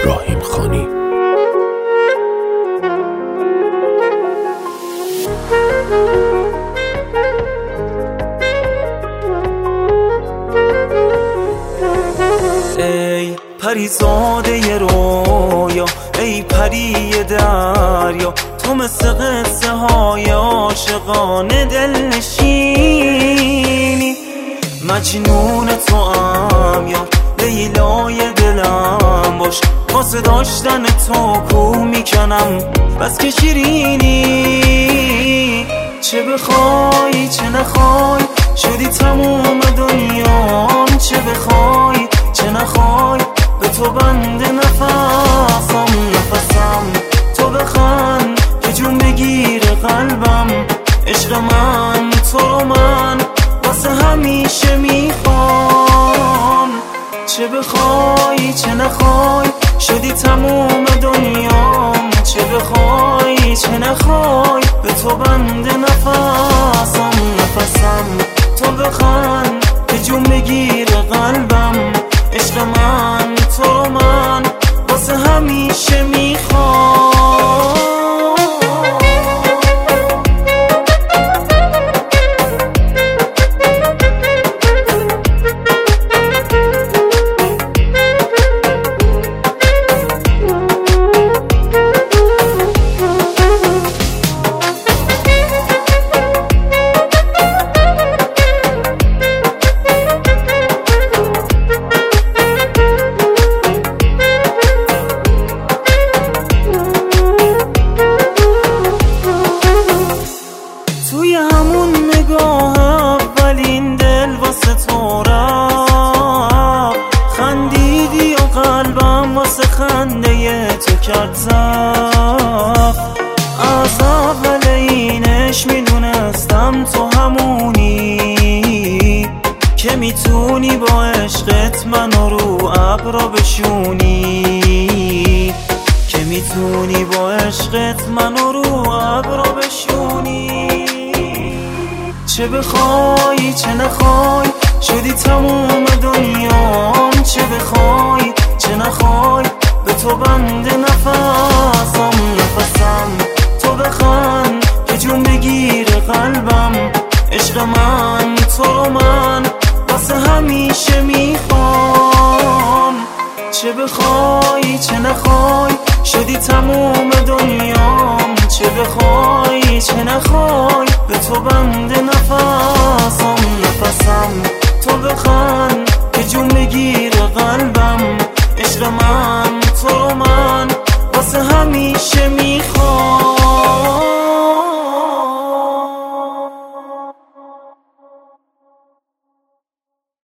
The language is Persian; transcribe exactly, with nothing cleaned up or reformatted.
ابراهیم خانی. ای پریزاده رویا، ای پری دریا، تو مثل قصه های عاشقانه دلنشینی. مجنون تو ام یا لیلای دلم باش، واسه داشتن تو کو میکنم بس که شیرینی. چه بخوای چه نخوای شدی تموم دنیام، چه بخوای چه نخوای به تو بنده نفسم نفسم. تو بخند که جون بگیر قلبم، عشق من تو رو من واسه همیشه میخوام. چه بخوای چه نخوای شدی تموم دنیام، چه بخوای چه نخوای به تو بنده نفسم نفسم. تو بخند که جون بگیر قلبم، عشق من تو رو من واسه همیشه میخوام. توی همون نگاه اولین دل واسه تو رفت، خندیدی و قلبم واسه خنده تو کرد زفت. از اول اینش میدونستم تو همونی که میتونی با عشقت منو رو ابرا بشونی، که میتونی با عشقت منو رو ابرا بشونی. چه بخوای چه نخوای شدی تموم دنیام، چه بخوای چه نخوای به تو بنده نفسم نفسم. تو بخند که جون بگیر قلبم، عشق من تو رو من واسه همیشه میخوام. چه بخوای چه نخوای شدی تموم دنیام، چه بخوای چه نخوای به تو بنده نفسم نفسم. تو بخند که جون بگیر قلبم، عشق من تو رو من واسه همیشه میخوام.